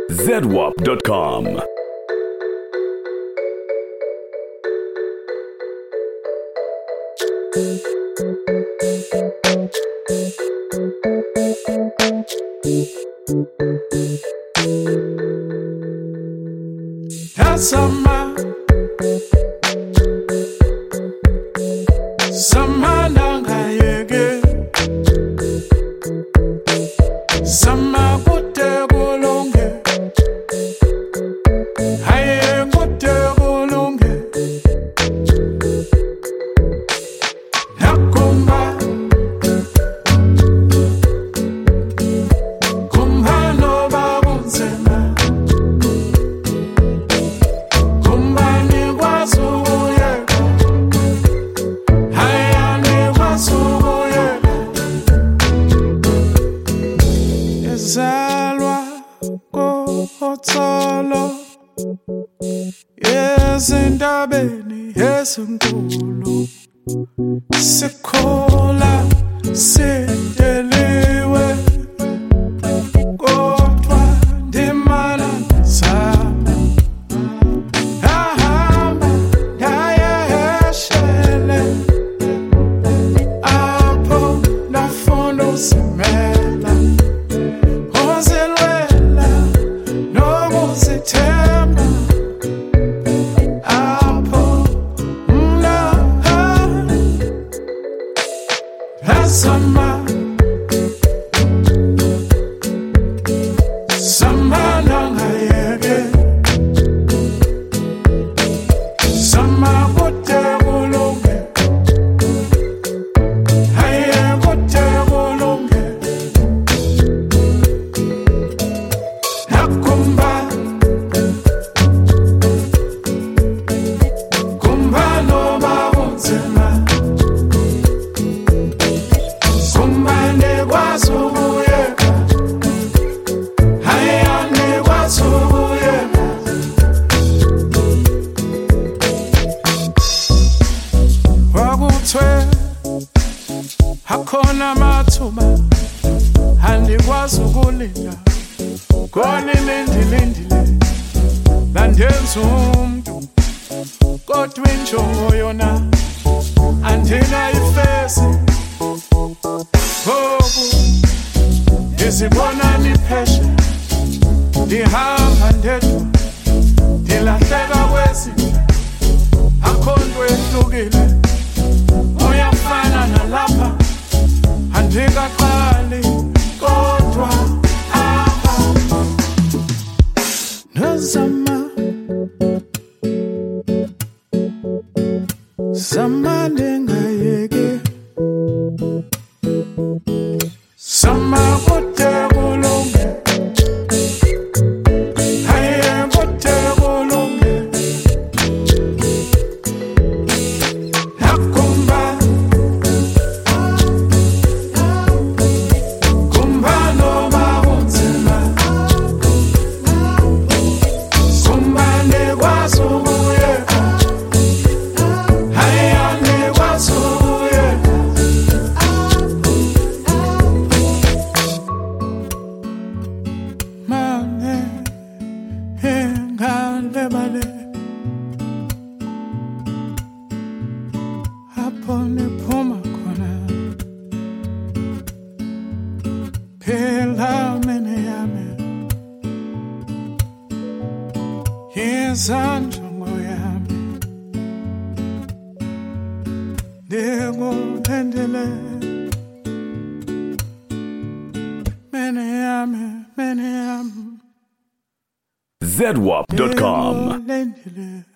ZWAP.com. Sama nangayeke sama kude kulunge haye kude kulunge nakumba kumhano babunzema kumbani kwazuye Zalwa kotholo ezindabeni ezinkulu sikhola sideliwe kodwa ndimana zami ahamba ndayeshele apho nafuna usimela Sama nangayeke sama kude kulunge haye kude kulunge nakumba kumba no babunzema kumbane kwazukuyeka hayane kwazukuyeka wakuthwe akhona amathuba andikwazi ukulinda khona ilindilindile landenza umuntu kodwa injongo yona andinayifesi Hobu Izibona nipheshe Ndihamba ndedwa Ndilahleka kwezindla Akhondwe ehlukile Uyafana nalapha Andikaqali kodwa apha Nazama Sama nengayeke Sama kude kulunge haye kude kulunge nakumba kumba no babunzima kumbane kwazukuyeka hayane kwazukuyeka Ngandebale hapo niphuma khona phela mene yami yezanjongo yami ndikulandele mene yami ZWAP.com.